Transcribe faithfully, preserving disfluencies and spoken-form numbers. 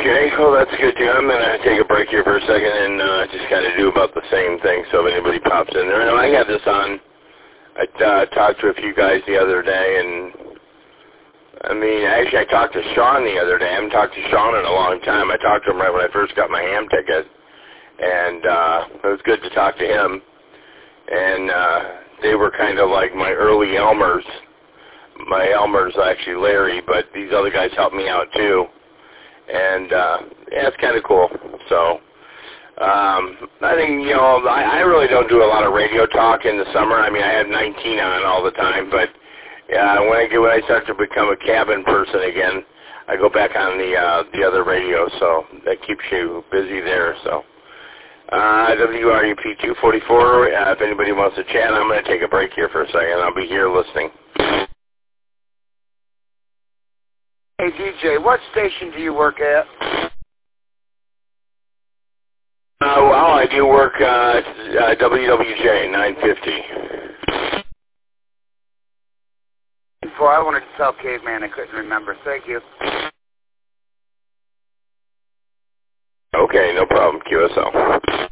Okay, well that's good too. I'm going to take a break here for a second and uh, just kind of do about the same thing so if anybody pops in there. I had this on. I uh, talked to a few guys the other day, and I mean, actually I talked to Sean the other day. I haven't talked to Sean in a long time. I talked to him right when I first got my ham ticket, and uh, it was good to talk to him. And uh, they were kind of like my early Elmers. My Elmer's actually Larry, but these other guys helped me out too. And, uh, yeah, it's kind of cool. So, um, I think, you know, I, I really don't do a lot of radio talk in the summer. I mean, I have nineteen on all the time, but, yeah, when I get, when I start to become a cabin person again, I go back on the, uh, the other radio, so that keeps you busy there, so. Uh, W R U P two forty-four, uh, if anybody wants to chat, I'm going to take a break here for a second. I'll be here listening. Hey, D J, what station do you work at? Uh, well, I do work uh, uh, W W J nine fifty. Before I wanted to tell Caveman I couldn't remember. Thank you. Okay, no problem. Q S L.